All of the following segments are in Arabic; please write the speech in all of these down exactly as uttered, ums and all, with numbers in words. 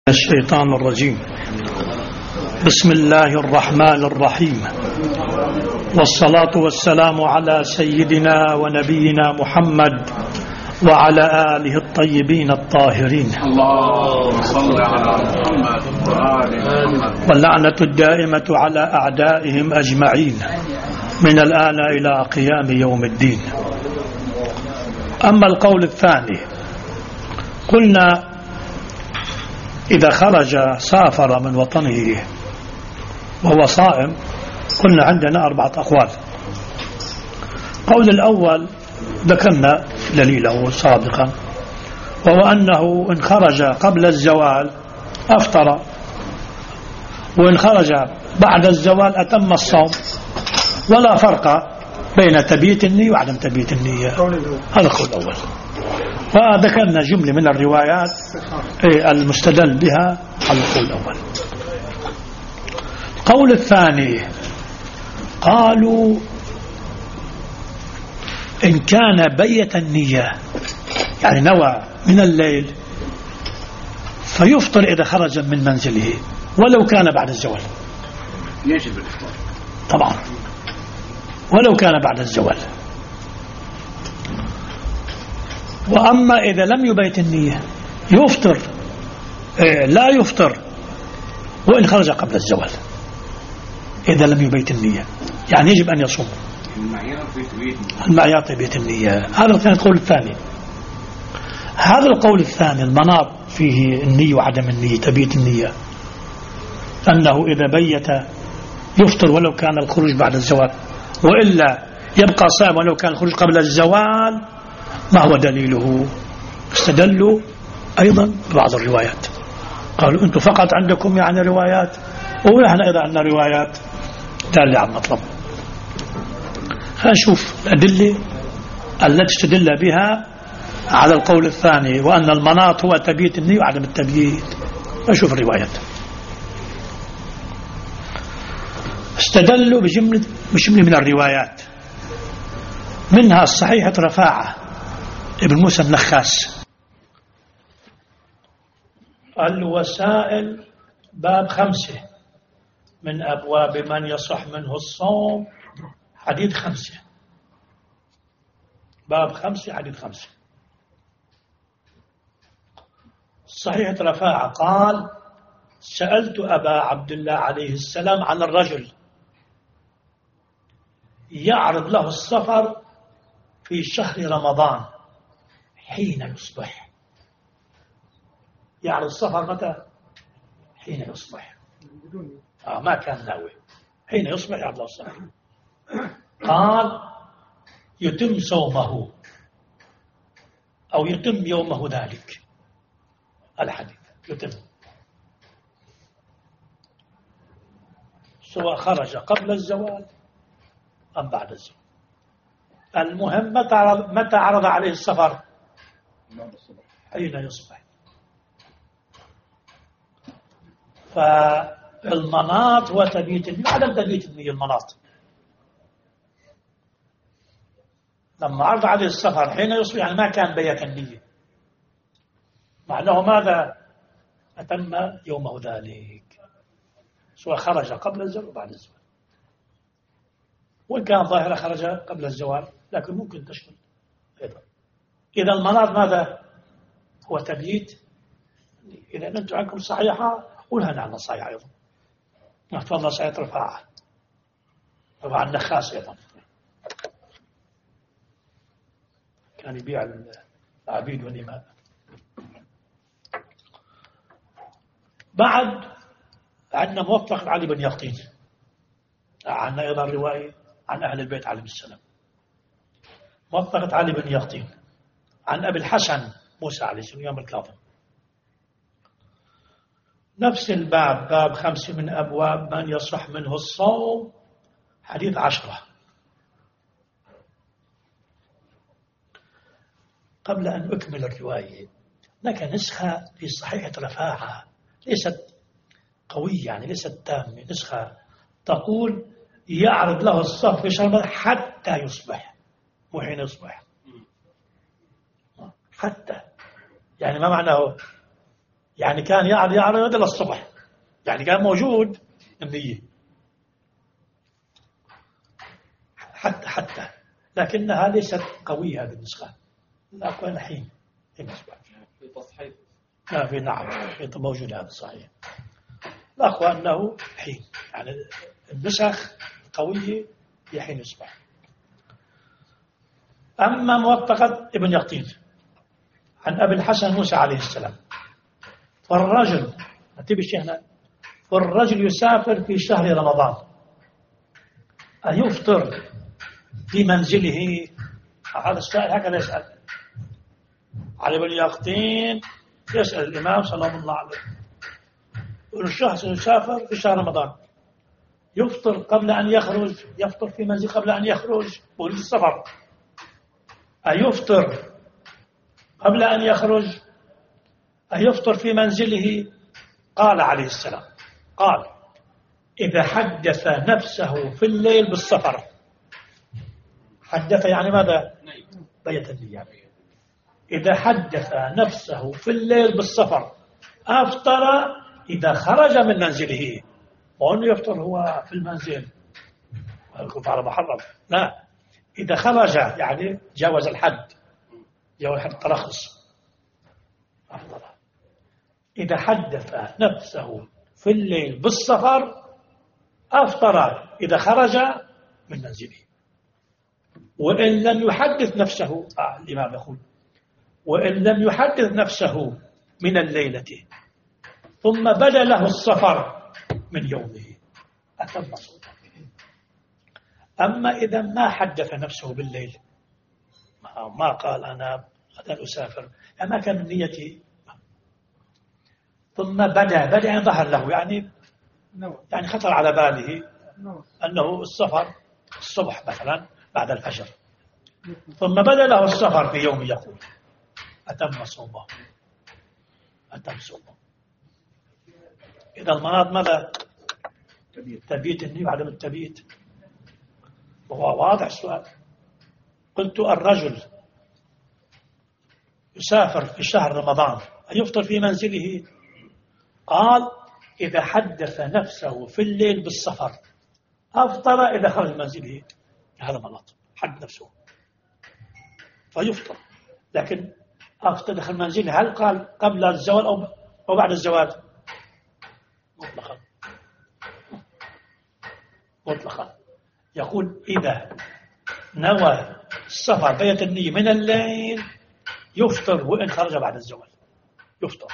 الشيطان الرجيم. بسم الله الرحمن الرحيم، والصلاة والسلام على سيدنا ونبينا محمد وعلى آله الطيبين الطاهرين، اللهم صل على محمد وآل محمد، واللعنة الدائمة على أعدائهم أجمعين من الآن إلى قيام يوم الدين. أما القول الثاني، قلنا إذا خرج سافر من وطنه وهو صائم، قلنا عندنا أربعة أقوال. قول الأول ذكرنا دليله سابقا، وهو أنه إن خرج قبل الزوال أفطر، وإن خرج بعد الزوال أتم الصوم، ولا فرق بين تبييت النية وعدم تبييت النية. هذا القول الأول. وذكرنا جملة من الروايات المستدل بها على القول الأول. القول الثاني، قالوا إن كان بيت النية يعني نوى من الليل فيفطر إذا خرج من منزله ولو كان بعد الزوال. يجب الإفطار طبعا ولو كان بعد الزوال. وأما إذا لم يبيت النية يفطر، إيه لا يفطر وإن خرج قبل الزوال إذا لم يبيت النية، يعني يجب أن يصوم. المعيار بيت النية. هذا كان القول الثاني. هذا القول الثاني المناط فيه النية وعدم النية، تبيت النية، أنه إذا بيت يفطر ولو كان الخروج بعد الزوال، وإلا يبقى صائم ولو كان الخروج قبل الزوال. ما هو دليله؟ استدلوا أيضا ببعض الروايات، قالوا أنتم فقط عندكم يعني روايات، ونحن أيضا عندنا روايات دالة على المطلب. فنشوف الأدلة التي استدل بها على القول الثاني، وأن المناط هو تبييت النية وعدم التبييت. نشوف الروايات. استدلوا بجملة بجملة من الروايات، منها الصحيحة رفاعة ابن موسى النخاس. الوسائل باب خمسة من أبواب من يصح منه الصوم، حديث خمسة، باب خمسة حديث خمسة. صحيحة رفاعة قال: سألت أبا عبد الله عليه السلام عن الرجل يعرض له السفر في شهر رمضان حين يصبح. يعرض السفر متى؟ حين يصبح. آه ما كان ناوي، حين يصبح يعرض له السفر. قال: يتم صومه أو يتم يومه ذلك. الحديث يتم سواء خرج قبل الزوال أم بعد الزوال. المهم متى عرض عليه السفر؟ حين يصبح. فالمناط هو تبييت النية، عدم تبييت النية المناط. لما عرض عليه السفر حين يصبح يعني ما كان بيت النية، معناه ماذا؟ أتم يومه ذلك، سواء خرج قبل الزوال وبعد الزوال. وإن كان ظاهرة خرج قبل الزوال، لكن ممكن تشمل أيضا. إذا المناط ماذا؟ هو تبييت. إذا أنتم عنكم صحيحة قولها نعم صحيحة أيضا. نحفظنا صحيحة رفاعة طبعا النخاس أيضا، كان يبيع العبيد والإماء. بعد عندنا موفق علي بن يقطين، عندنا أيضا رواية عن أهل البيت عليه السلام. موفقة علي بن يقطين عن أبي الحسن موسى عليه السلام يوم الكاظم. نفس الباب، باب خمسة من أبواب من يصح منه الصوم، حديث عشرة. قبل أن أكمل الرواية، لك نسخة في صحيحة رفاعة ليست قوية، يعني ليست تامة. نسخة تقول: يعرض له الصف في شهر حتى يصبح، مو حين يصبح، حتى. يعني ما معناه يعني كان يعرض يعرض إلى الصبح، يعني كان موجود النية حتى حتى لكنها ليست قوية هذه النسخة، لا أكون حين بالنسبة في تصحيح. لا في نعم في موجود هذا صحيح. لا أخوة أنه حين، يعني النسخ قوية هي حين يصبح. أما موثقة ابن يقطين عن أبي الحسن موسى عليه السلام، فالرجل أتيب الشيخنا فالرجل يسافر في شهر رمضان أيفطر في منزله؟ هذا السائل هكذا يسأل على ابن يقطين، يسأل الإمام صلى الله عليه وسلم، يقول الشخص يسافر في شهر رمضان يفطر قبل أن يخرج، يفطر في منزل قبل أن يخرج ويريد السفر، أيفطر قبل أن يخرج أيفطر في منزله؟ قال عليه السلام، قال إذا حدث نفسه في الليل بالسفر، حدث يعني ماذا؟ بيت النية. إذا حدث نفسه في الليل بالسفر أفطر إذا خرج من منزله، وأنه يفطر هو في المنزل يكون على محرم، لا، إذا خرج يعني جاوز الحد، جاوز الحد الترخص أفطر. إذا حدث نفسه في الليل بالسفر أفطر إذا خرج من منزله. وإن لم يحدث نفسه آه الإمام يقول وإن لم يحدث نفسه من الليلة ثم بدا له السفر من يومه أتم صوته. أما إذا ما حدث نفسه بالليل، ما قال أنا غدا أسافر، يعني ما كان من نيتي، ثم بدا بدا يعني ظهر له، يعني يعني خطر على باله أنه السفر الصبح مثلا بعد الفجر، ثم بدا له السفر في يوم، يقول أتم صومه أتم صومه. إذا المراد ماذا؟ تبييت النية وعدم التبييت. وهو واضح السؤال. قلت الرجل يسافر في شهر رمضان أيفطر في منزله؟ قال إذا حدث نفسه في الليل بالسفر أفطر إذا خرج من منزله. هذا غلط، حد نفسه فيفطر، لكن أفطر داخل منزله هل قال قبل الزوال أو أو بعد الزوال؟ مطلقا مطلقا يقول إذا نوى السفر بيت النية من الليل يفطر وإن خرج بعد الزوال يفطر.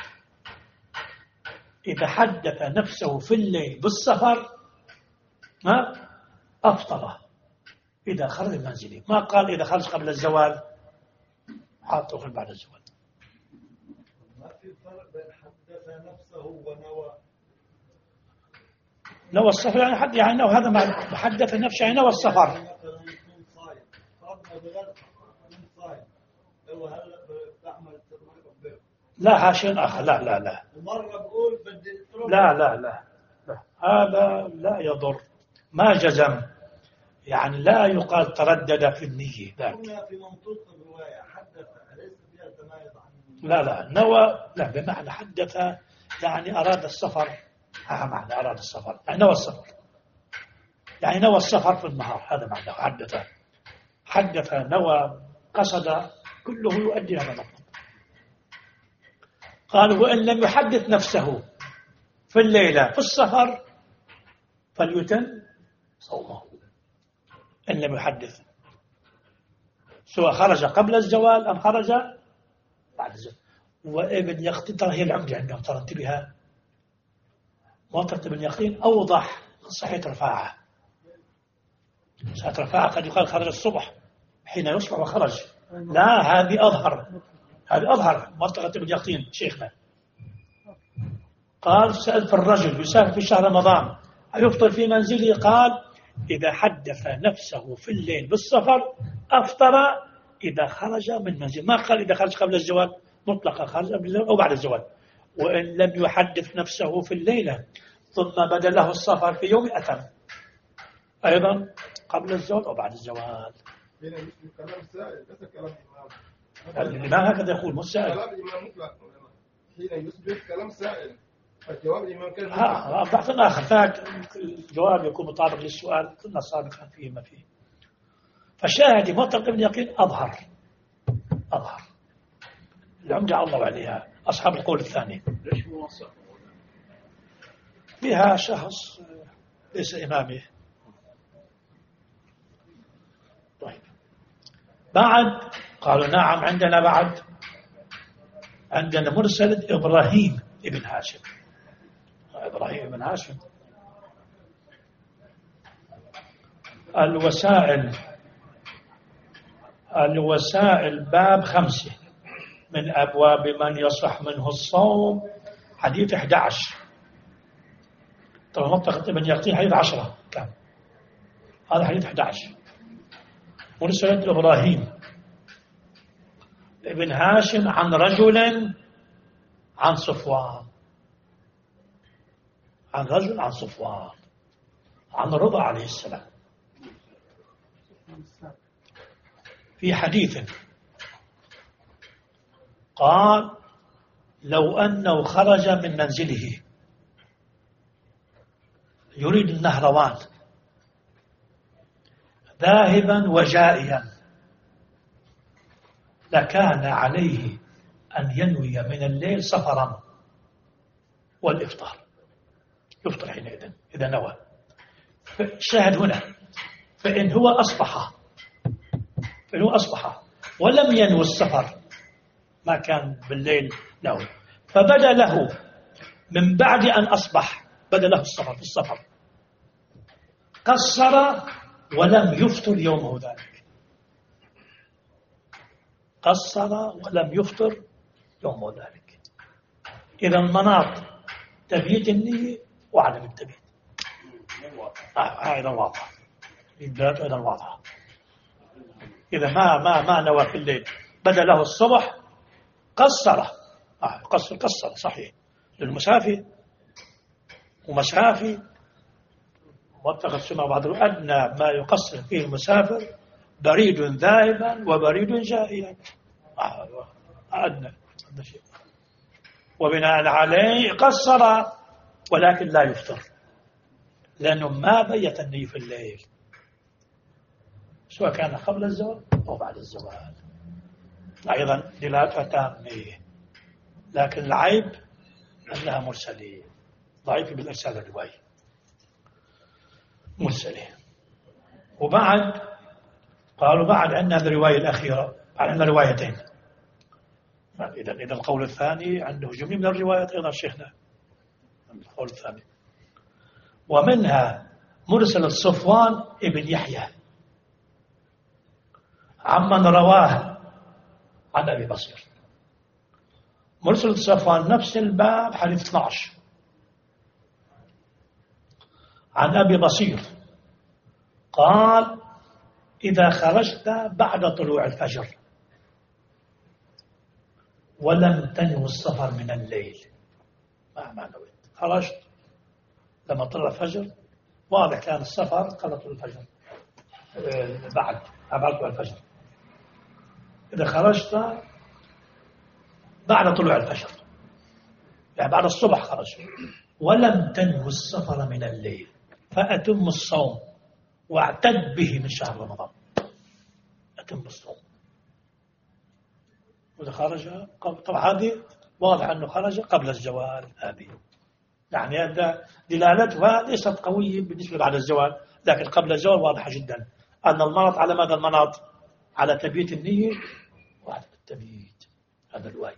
إذا حدث نفسه في الليل بالسفر ما أفطر إذا خرج من منزله، ما قال إذا خرج قبل الزوال حاطه بعد الزوال. ما في فرق بين حدث نفسه ونوى. نوى السفر يعني حد يعني نوى، هذا ما حدث نفسه يعني نوى السفر. مثلا يكون صايم قبل بغد يكون صايم لو هلا بعمل تطبيق لا هاشين آخر، لا لا لا ومرة بقول بدي لا لا لا لا هذا لا يضر، ما جزم، يعني لا يقال تردد في النية ذاك. هنا في منطوق الرواية حدث ليس فيها تمايز عن لا لا نوى، لا بمعنى حدث يعني أراد السفر، ها معنى أراد السفر يعني نوى السفر، يعني نوى السفر في النهار، هذا معنى حدث. حدث نوى قصد كله يؤدي هذا المطلب. قال وإن لم يحدث نفسه في الليلة في السفر فليتم صومه إن لم يحدث، سواء خرج قبل الزوال أم خرج بعد الزوال. وابن يقطين ترى هي العمدة عندهم، ترى انتبهها، موطرة ابن يقطين أوضح صحيح رفاعة. صحيح رفاعة قد يقال خرج الصبح حين يصبح وخرج، لا هذه أظهر، هذه أظهر موطرة ابن يقطين شيخنا. قال سألت الرجل يسافر في شهر رمضان أيفطر في منزله؟ قال إذا حدث نفسه في الليل بالسفر أفطر إذا خرج من منزل، ما قال إذا خرج قبل الزوال، مطلقا خرج قبل الزوال أو بعد الزوال. وإن لم يحدث نفسه في الليلة ثم بدا له السفر في يوم أتم أيضا قبل الزوال أو بعد الزوال. هنا مش كلام سائل، ليس كلام إمام. الإمام هكذا يقول، مش سائل. كلام إمام مطلق. حين يثبت كلام سائل الجواب الإمام كان ها بحث آخر ذاك الجواب يكون مطابق للسؤال كنا سابقا فيه ما فيه. فالشاهد مطلق ابن يقين أظهر أظهر العمدة الله عليها أصحاب القول الثاني. ليش موثق؟ فيها شخص ليس إمامه. طيب بعد قالوا نعم عندنا بعد عندنا مرسل إبراهيم ابن هاشم. إبراهيم ابن هاشم الوسائل الوسائل باب خمسة من أبواب من يصح منه الصوم حديث أحد عشر. طبعا منطقة ابن يقين حديث عشرة كان هذا حديث أحد عشر. مرسل إبراهيم ابن هاشم عن رجل عن صفوان عن رجل عن صفوان عن الرضا عليه السلام في حديث قال لو أنه خرج من منزله يريد النهروان ذاهبا وجائيا لكان عليه أن ينوي من الليل سفرا والإفطار يفطر حينئذ إذا نوى. شاهد هنا فإن هو أصبح فإن هو أصبح ولم ينوي السفر ما كان بالليل نوى فبدأ له من بعد أن أصبح بدأ له السفر في السفر قصر ولم يفطر يومه ذلك قصر ولم يفطر يومه ذلك. إذا المناط تبييت النية وعدم التبييت هذا واضح هذا واضح. إذا ما ما ما نوى في الليل بدأ له الصبح قصره آه قصر قصر صحيح للمسافر ومسافي واتخذ سمع بعض أدنى ما يقصر فيه المسافر بريد ذاهبا وبريد جائيا آه أدنى شيء وبناء عليه قصر ولكن لا يفطر لأنه ما بيت النية في الليل سواء كان قبل الزوال أو بعد الزوال. أيضا دلالتها تامة لكن العيب أنها مرسلة ضعيفة بالإرسال الرواية مرسلة. وبعد قالوا بعد عندنا الرواية الأخيرة بعد عندنا روايتين. إذا إذا القول الثاني عنده جميع من الروايات أيضا شيخنا القول الثاني ومنها مرسل صفوان ابن يحيى عمن رواه عن أبي بصير. مرسل صفوان نفس الباب حديث اثني عشر عن أبي بصير قال إذا خرجت بعد طلوع الفجر ولم تنو السفر من الليل ما ما نويت خرجت لما طلع الفجر واضح كان السفر قبل طلوع الفجر بعد بعد طلوع الفجر. إذا خرجت بعد طلوع الفجر يعني بعد الصبح خرج ولم تنو السفر من الليل فأتم الصوم واعتد به من شهر رمضان. أتم الصوم وإذا خرج طبعا هذه واضح أنه خرج قبل الزوال هذه يعني هذا دلالتها ليست قوية بالنسبة بعد الزوال لكن قبل الزوال واضحة جدا أن المناط على ماذا المناط على تبييت النية وعدم التبييت هذا الواي.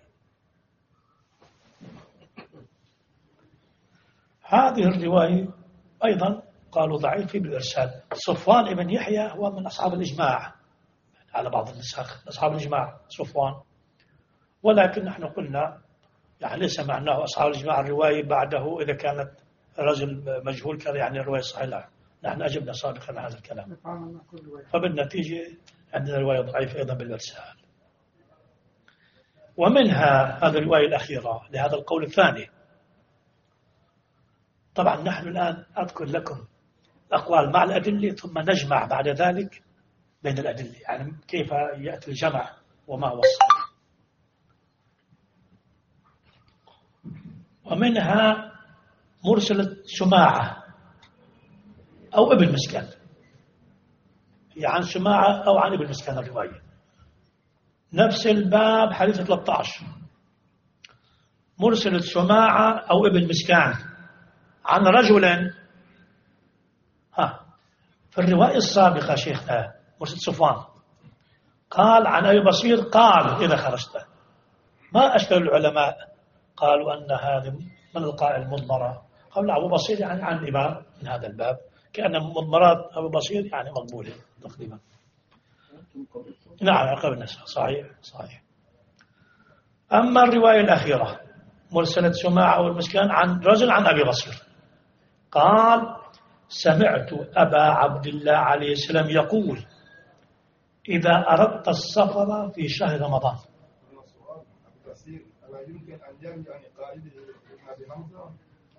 هذه الرواية أيضا قالوا ضعيف بالإرسال. صفوان ابن يحيى هو من أصحاب الإجماع على بعض النسخ أصحاب الإجماع صفوان ولكن نحن قلنا يعني ليس معناه أصحاب الإجماع الرواية بعده إذا كانت رجل مجهول كذا يعني الرواية صحيحة. نحن أجبنا سابقا على هذا الكلام فبالنتيجة عندنا رواية ضعيفة أيضا بالإرسال. ومنها هذه الرواية الأخيرة لهذا القول الثاني. طبعا نحن الآن أذكر لكم الأقوال مع الأدلة ثم نجمع بعد ذلك بين الأدلة يعني كيف يأتي الجمع وما هو الصحيح. ومنها مرسلة سماعة أو ابن مسكن، هي عن سماعة أو عن ابن مسكن الرواية. نفس الباب حديث ثلاثة عشر، مرسلة سماعة أو ابن مسكان عن رجل. ها في الرواية السابقة شيخنا مرسل صفوان قال عن أبي بصير قال إذا خرجت. ما أشكل العلماء قالوا أن هذا من القائل مضمرة، قال أبو بصير يعني عن الإمام من هذا الباب، كأن مضمرات أبو بصير يعني مقبولة تقريبا. نعم قبل النساء صحيح صحيح. أما الرواية الأخيرة مرسلة سماعة أو المسكان عن رجل عن أبي بصير قال سمعت أبا عبد الله عليه السلام يقول إذا أردت السفر في شهر رمضان. ألا يمكن أن يرجع عن قائده ابن أبي حمزة؟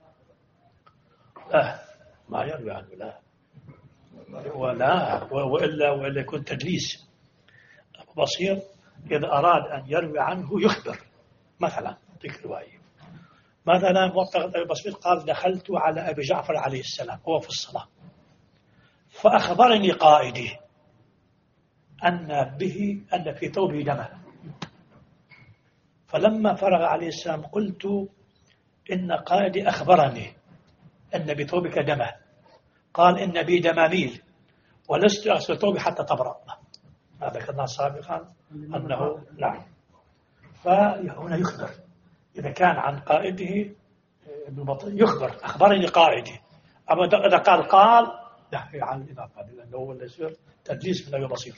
لا ما يروي عنه، لا ولا وإلا وإلا يكون تدليس. أبو بصير إذا أراد أن يروي عنه يخبر، مثلا ذيك رواية مثلا موثق أبي بصير قال دخلت على أبي جعفر عليه السلام وهو في الصلاة فأخبرني قائدي أن به أن في ثوبه دما، فلما فرغ عليه السلام قلت إن قائدي أخبرني أن بثوبك دما، قال إن بي دماميل ولست أغسل ثوبي حتى تبرأ. ما ذكرنا سابقا أنه لا، فهنا يخبر إذا كان عن قائده ابن بطيء يخبر أخبرني قائدي. أما إذا قال قال لا عن الإمام قال لأنه هو اللي يصير تدليس من أبي بصير.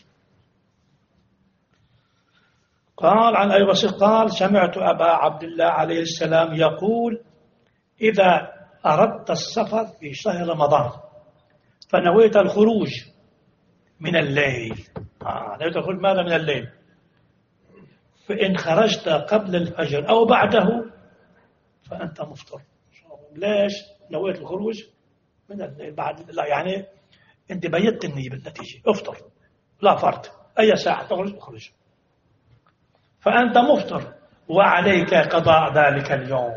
قال عن أبي بصير قال سمعت أبا عبد الله عليه السلام يقول إذا أردت السفر في شهر رمضان فنويت الخروج من الليل. آه نويت الخروج ماذا من الليل؟ فإن خرجت قبل الفجر أو بعده فأنت مفطر. ليش نويت الخروج من الليل بعد؟ لا يعني أنت بيت النية بالنتيجة افطر، لا فرط أي ساعة تخرج اخرج فأنت مفطر وعليك قضاء ذلك اليوم.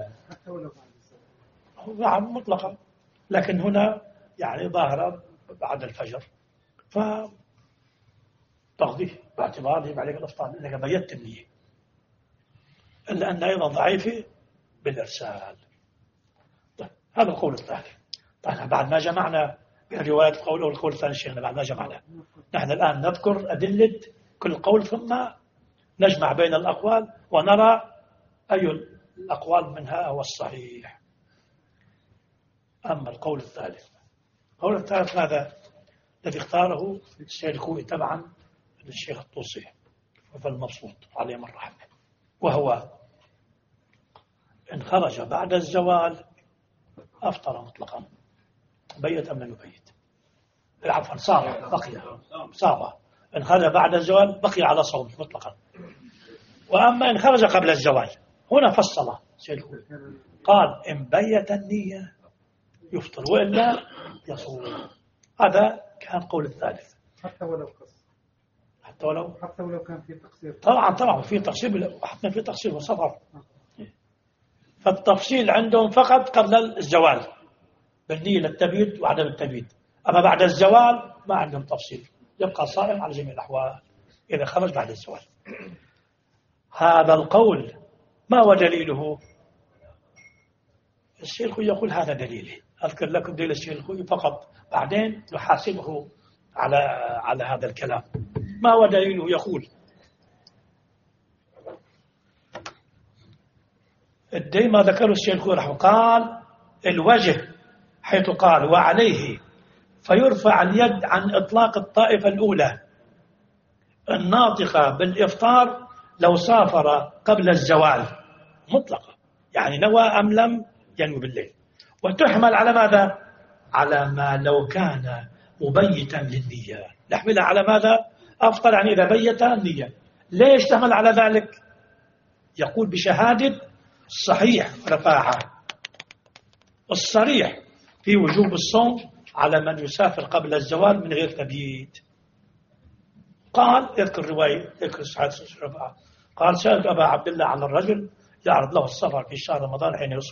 نعم مطلقا، لكن هنا يعني ظاهرة بعد الفجر فتقضيه باعتبار يجب عليك الافطار لأنك بيت النية، إلا أن أيضا ضعيفة بالإرسال. طيب هذا القول الثاني. طيب بعد ما جمعنا بين رواية القول والقول الثاني شيخنا بعد ما جمعنا نحن الآن نذكر أدلة كل قول ثم نجمع بين الأقوال ونرى أي الأقوال منها هو الصحيح. أما القول الثالث، القول الثالث ماذا؟ الذي اختاره الشيخ الخوئي تبعا للشيخ الطوسي فالمبسوط عليه من رحمه، وهو إن خرج بعد الزوال أفطر مطلقا بيت أم لم يبيت، عفوا صام بقي صام، إن خرج بعد الزوال بقي على صوم مطلقا. وأما إن خرج قبل الزوال هنا فصل الشيخ قال إن بيت النية يفطر وإلا يصوم. هذا كان قول الثالث. حتى ولو قصر، حتى ولو حتى ولو كان في تقصير. طبعا طبعا في تقصير، وحتى في تقصير وسفر. فالتفصيل عندهم فقط قبل الزوال بالنية للتبييت وعدم التبييت، أما بعد الزوال ما عندهم تفصيل، يبقى صائم على جميع الأحوال إذا خرج بعد الزوال. هذا القول ما هو دليله؟ الشيخ يقول هذا دليله، أذكر لكم دليل الشيخ فقط بعدين نحاسبه على على هذا الكلام. ما هو دليله؟ يقول الدين ما ذكره الشيخ رحمه قال الوجه حيث قال وعليه فيرفع اليد عن إطلاق الطائفة الأولى الناطقة بالإفطار لو سافر قبل الزوال مطلقة، يعني نوى أم لم ينوي بالليل، وتحمل على ماذا؟ على ما لو كان مبيتا للنية، نحملها على ماذا؟ أفطر يعني إذا بيت النية. ليش تحمل على ذلك؟ يقول بشهادة الصحيح رفاعة الصريح في وجوب الصوم على من يسافر قبل الزوال من غير تبييت. قال اذكر رواية اذكر شهادة رفاعة قال سألت أبا عبد الله عن الرجل يعرض له السفر في شهر رمضان حين يصبح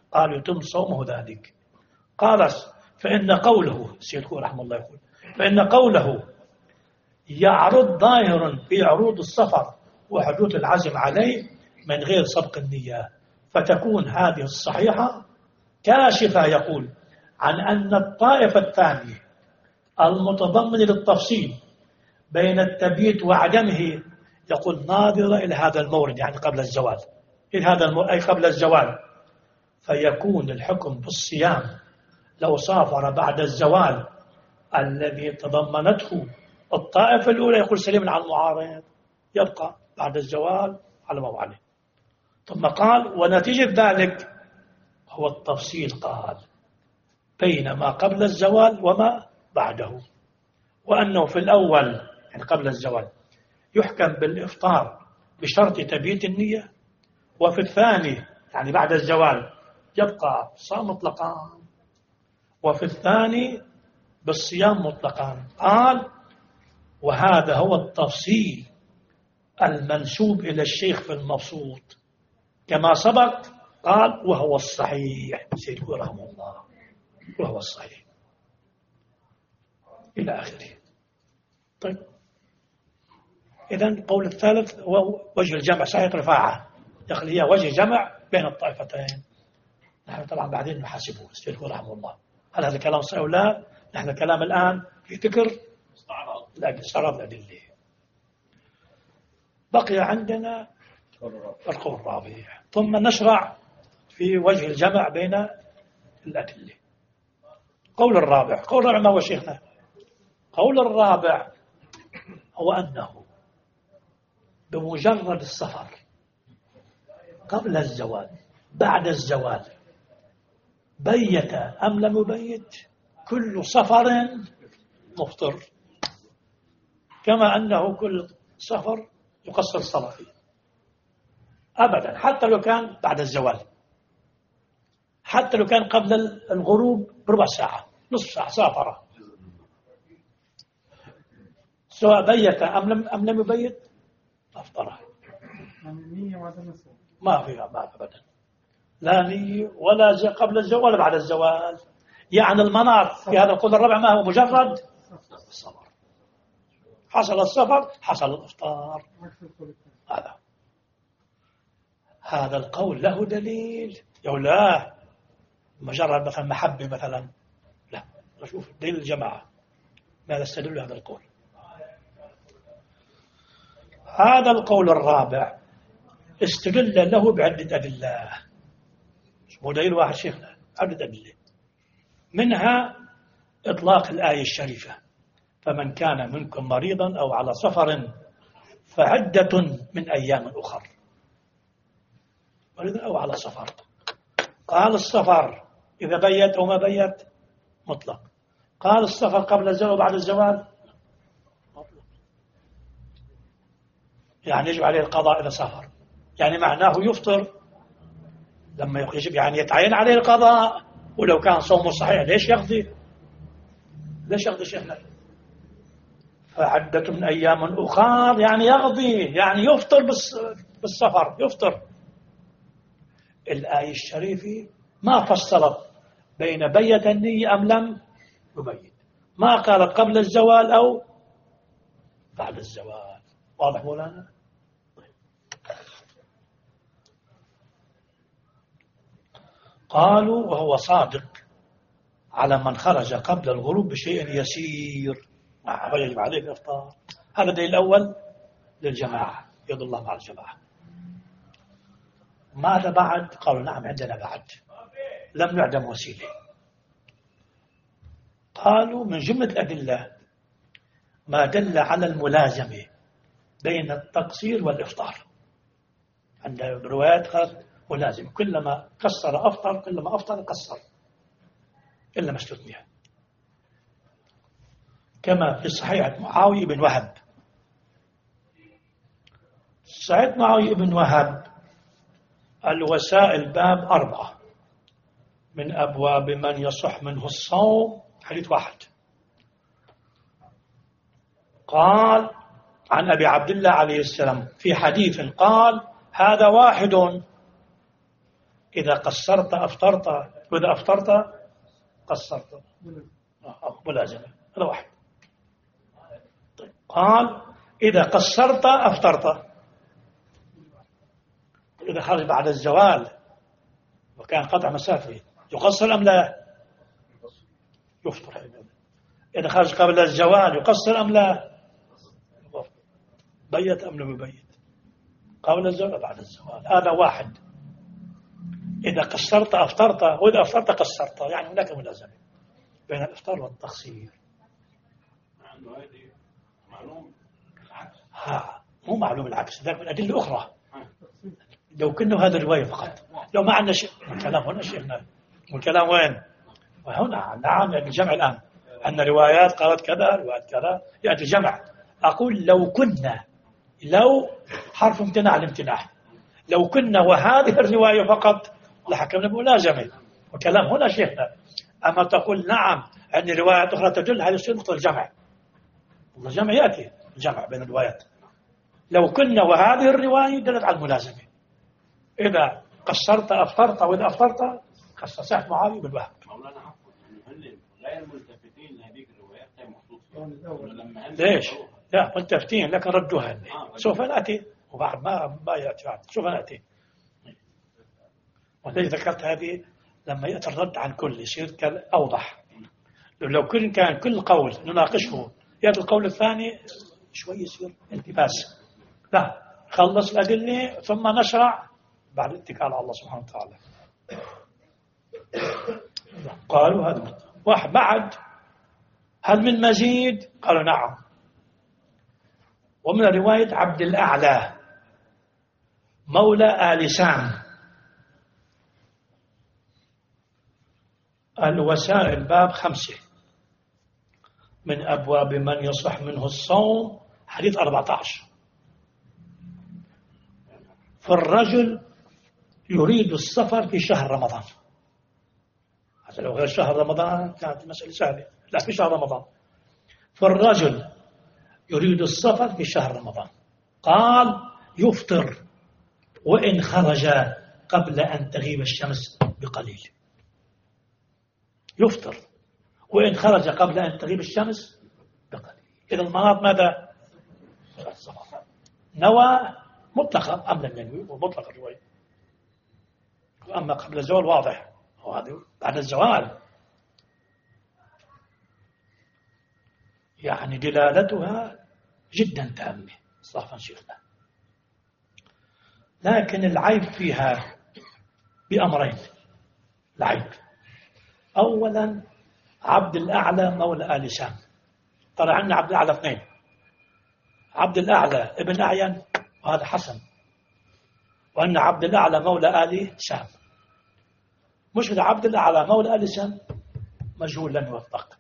قال يتم صومه ذلك. قال فإن قوله سيدكم رحمه الله يقول فإن قوله يعرض ظاهر في عروض السفر وحدوث العزم عليه من غير سبق النية، فتكون هذه الصحيحة كاشفة يقول عن أن الطائفة الثانية المتضمن للتفصيل بين التبييت وعدمه يقول ناظرة إلى هذا المورد، يعني قبل الزوال، إلى هذا المورد أي قبل الزوال، فيكون الحكم بالصيام لو سافر بعد الزوال الذي تضمنته الطائفة الأولى يقول سليم عن المعارض، يبقى بعد الزوال على ما هو عليه. ثم قال ونتيجة ذلك هو التفصيل، قال بين ما قبل الزوال وما بعده، وأنه في الأول يعني قبل الزوال يحكم بالإفطار بشرط تبييت النية، وفي الثاني يعني بعد الزوال يبقى صام مطلقا، وفي الثاني بالصيام مطلقا. قال وهذا هو التفصيل المنسوب إلى الشيخ في المبسوط كما سبق. قال وهو الصحيح سيدنا رحمه الله، وهو الصحيح إلى آخره. طيب إذن قول الثالث هو وجه الجمع صحيح رفاعة، دخل هي وجه جمع بين الطائفتين. نحن طبعا بعدين نحاسبه سيدنا رحمه الله هل هذا الكلام صحيح أو لا. نحن الكلام الآن في ذكر استعراض الأدلة. بقي عندنا القول الرابع، ثم نشرع في وجه الجمع بين الأدلة. قول الرابع، قول الرابع ما هو شيخنا؟ قول الرابع هو أنه بمجرد السفر قبل الزوال بعد الزوال بيت أم لم يبيت كل سفر مفطر، كما أنه كل سفر يقصر الصلاة فيه أبدا، حتى لو كان بعد الزوال، حتى لو كان قبل الغروب بربع ساعة نصف ساعة سافر، سواء بيت أم لم أم لم يبيت أفطره. ما فيها ما أبدا، لا نية ولا زي قبل الزوال ولا بعد الزوال. يعني المناط في هذا القول الرابع ما هو؟ مجرد السفر، حصل السفر حصل الإفطار. هذا هذا القول له دليل أو لا؟ مجرد مثلا محبة مثلا، لا. نشوف دليل الجماعة ماذا استدل هذا القول. هذا القول الرابع استدل له بعدة أدلة، مو دليل واحد شيخنا، عدة أدلة، منها إطلاق الآية الشريفة فمن كان منكم مريضا أو على سفر فعدة من أيام أخر، مريضا أو على سفر. قال السفر إذا بيت أو ما بيت مطلق، قال السفر قبل الزوال وبعد الزوال مطلق، يعني يجب عليه القضاء إذا سافر، يعني معناه يفطر لما يجب، يعني يتعين عليه القضاء. ولو كان صومه صحيح ليش يقضي؟ ليش يقضي شيخنا؟ فعدة من أيام أخر يعني يقضي، يعني يفطر بالسفر يفطر. الآية الشريفة ما فصلت بين بيت النية أم لم يبيت، ما قالت قبل الزوال أو بعد الزوال. واضح مولانا؟ قالوا وهو صادق على من خرج قبل الغروب بشيء يسير ويجب عليه الإفطار. هذا الدليل الأول للجماعة، يد الله مع الجماعة. ماذا بعد؟ قالوا نعم عندنا بعد، لم نعدم وسيلة. قالوا من جملة الأدلة ما دل على الملازمة بين التقصير والإفطار. عندنا روايات قالت ملازم، كلما قصر أفطر، كلما أفطر قصر، إلا ما استثني، كما في صحيح معاوية بن وهب. صحيح معاوية بن وهب الوسائل باب أربعة من أبواب من يصح منه الصوم، حديث واحد. قال عن أبي عبد الله عليه السلام في حديث قال هذا واحد إذا قصرت أفطرت، وإذا أفطرت قصرت، ملازمة. هذا واحد. طيب. قال إذا قصرت أفطرت، إذا خرج بعد الزوال وكان قطع مسافة يقصر أم لا؟ يفطر. إذا خرج قبل الزوال يقصر أم لا؟ بيت أم لم يبيت؟ قبل الزوال بعد الزوال. هذا واحد. إذا قصرت أفطرت، وإذا أفطرت قصرت، يعني هناك ملازمة بين الإفطار والتقصير. ها مو معلوم العكس، ذلك من أدلة أخرى. لو كنا هذا الرواية فقط، لو ما عندنا شيء الكلام هنا شيخنا، والكلام وين؟ وهنا نعم يعني الجمع الآن، أن روايات قالت كذا روايات كذا، يأتي الجمع. أقول لو كنا، لو حرف امتناع الامتناع، لو كنا وهذه الرواية فقط لحكمنا بملازمة، وكلام هنا شيخنا. أما تقول نعم أن روايات أخرى تدل، هذا يصير نقطة الجمع، الجمع يأتي الجمع بين الروايات. لو كنا وهذه الرواية دلت على الملازمة، إذا قصرت أفطرت، وإذا أفطرت قصر. صحيح معاوية بالوهم. مولانا عفوا، غير ملتفتين لهذه الروايات مخصوصة. ليش؟ لا ملتفتين لكن ردوها. آه سوف نأتي، وبعد ما ما يأتي بعد سوف نأتي. ولذلك ذكرت هذه لما يأتي الرد عن كل يصير أوضح. لو كن كان كل قول نناقشه يأتي القول الثاني شوي يصير التباس. لا خلص الأدلة ثم نشرع بعد الاتكال على الله سبحانه وتعالى. قالوا هذا واحد. بعد هل من مزيد؟ قالوا نعم. ومن رواية عبد الأعلى مولى آل سام. الوسائل باب خمسة من أبواب من يصح منه الصوم، حديث أربعة عشر. فالرجل يريد السفر في شهر رمضان، حتى لو غير شهر رمضان كانت المسألة سهلة، لا في شهر رمضان. فالرجل يريد السفر في شهر رمضان، قال يفطر وإن خرج قبل أن تغيب الشمس بقليل. يفطر وإن خرج قبل أن تغيب الشمس بقليل. إذا المناط ماذا؟ نوى مطلقة أم لم ينوي؟ ومطلق الرواية. أما قبل الزوال واضح، وهذا بعد الزوال يعني دلالتها جدا تامة صافا شيخنا. لكن العيب فيها بأمرين. العيب أولا عبد الأعلى مولى آل سام. ترى عندنا عبد الأعلى اثنين، عبد الأعلى ابن أعين وهذا حسن، وأن عبد الأعلى مولى آل سام. مشكلة عبد الأعلى مولى آل سام مجهول لم يوثق.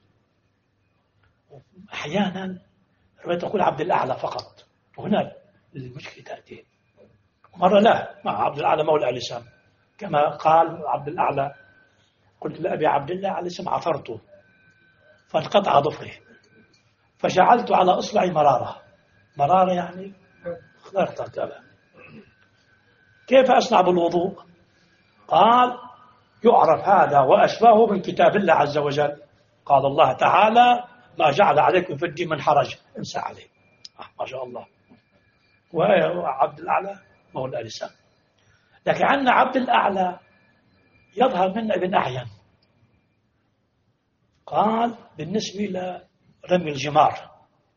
أحيانا رواية تقول عبد الأعلى فقط، وهنا المشكلة تأتي. مرة لا، مع عبد الأعلى مولى آل سام كما قال عبد الأعلى قلت لأبي عبد الله عليه السلام عثرته فانقطع ظفره فجعلت على إصبعي مرارة. مرارة يعني خلقت كذا. كيف أصنع بالوضوء؟ قال يعرف هذا وأشباهه من كتاب الله عز وجل. قال الله تعالى ما جعل عليكم في الدين من حرج، امسى عليه. آه ما شاء الله. وعبد الأعلى مولى آل سام. لكن عندنا عبد الأعلى يظهر منا ابن أعين. قال بالنسبة لرمي الجمار،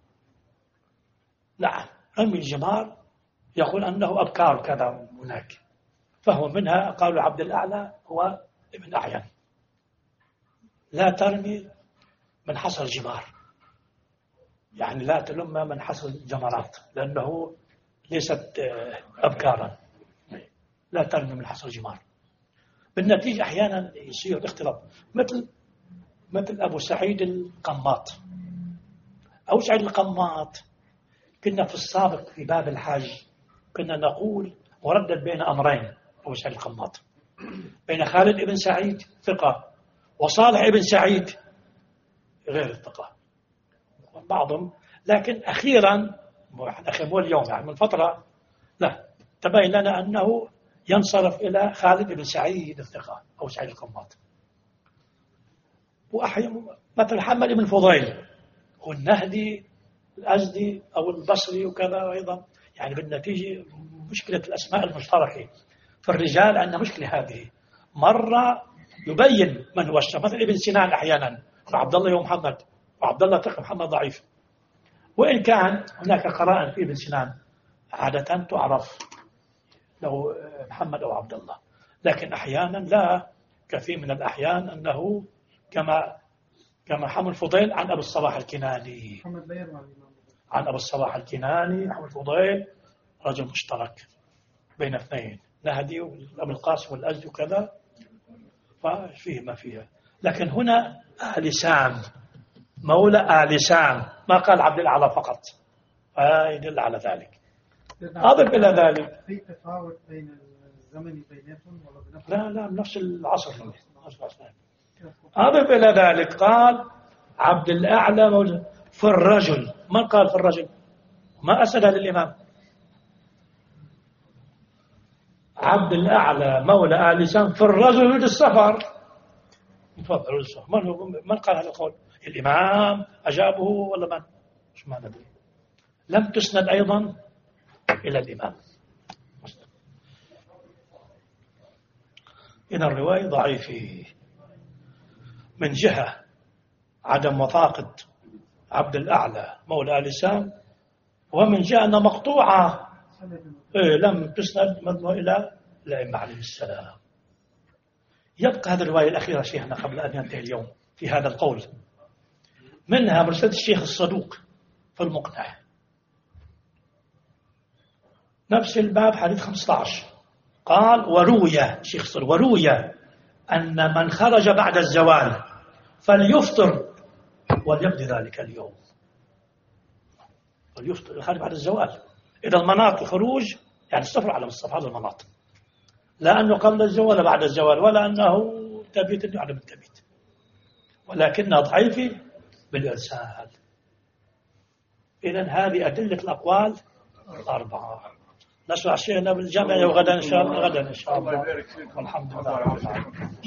نعم رمي الجمار يقول أنه أبكار كذا هناك، فهو منها قالوا عبد الأعلى هو ابن أعين. لا ترمي من حصر الجمار، يعني لا تلم من حصر الجمرات لأنه ليست أبكارا. لا ترمي من حصر الجمار. بالنتيجة أحيانا يصير اختلاط، مثل مثل أبو سعيد القماط. أبو سعيد القماط كنا في السابق في باب الحج كنا نقول وردد بين أمرين. أبو سعيد القماط بين خالد ابن سعيد ثقة وصالح ابن سعيد غير الثقة بعضهم. لكن أخيرا أخيرا اليوم يعني من فترة لا تبين لنا أنه ينصرف إلى خالد بن سعيد الثقة أو سعيد القماط. وأحيانا مثل محمد بن فضيل والنهدي الأزدي أو البصري وكذا أيضا. يعني بالنتيجة مشكلة الأسماء المشتركة في الرجال عندنا مشكلة هذه. مرة يبين من هو الشخص، مثل ابن سنان أحيانا عبد الله ومحمد، وعبد الله تقي محمد ضعيف، وإن كان هناك قرائن في ابن سنان عادة تعرف له محمد أو عبد الله، لكن أحيانا لا، كثير من الأحيان أنه كما كما محمد الفضيل عن أبو الصباح الكناني، عن أبو الصباح الكناني محمد الفضيل رجل مشترك بين اثنين، نهدي وأبو القاسم والأزدي وكذا، ففيه ما فيها. لكن هنا آل سام مولى آل سام، ما قال عبد الأعلى فقط، فيدل على ذلك. أضف إلى ذلك في تفاوت بين الزمن بيناتهم ولا بنفس؟ لا لا نفس العصر. أضف إلى ذلك قال عبد الأعلى مولى في الرجل، من قال في الرجل؟ ما أسأل للإمام. عبد الأعلى مولى آل سام في الرجل يريد السفر. تفضل السفر. من هو من قال هذا القول؟ الإمام أجابه ولا من؟ مش ما ندري. لم تسند أيضا إلى الإمام. إن الرواية ضعيفة من جهة عدم وثاقة عبد الأعلى مولى آل سام، ومن جهة أنها مقطوعة إيه لم تسند مضمون إلى الأئمة عليه السلام. يبقى هذه الرواية الأخيرة شيخنا قبل أن ينتهي اليوم في هذا القول، منها مرسلة الشيخ الصدوق في المقنع، نفس الباب حديث خمسة عشر، قال وروي شيخ الصدوق وروي أن من خرج بعد الزوال فليفطر وليبدي ذلك اليوم. وليفطر الخارج بعد الزوال، إذا المناط الخروج يعني السفر على السفر هذا المناط، لا أنه قبل الزوال ولا بعد الزوال، ولا أنه تبيت عدم التبيت، ولكنها ضعيفة بالإرسال. إذن هذه أدلة الأقوال الأربعة. نشرع شيخنا بالجامعة وغدا إن شاء الله، غدا إن شاء الله، والحمد لله.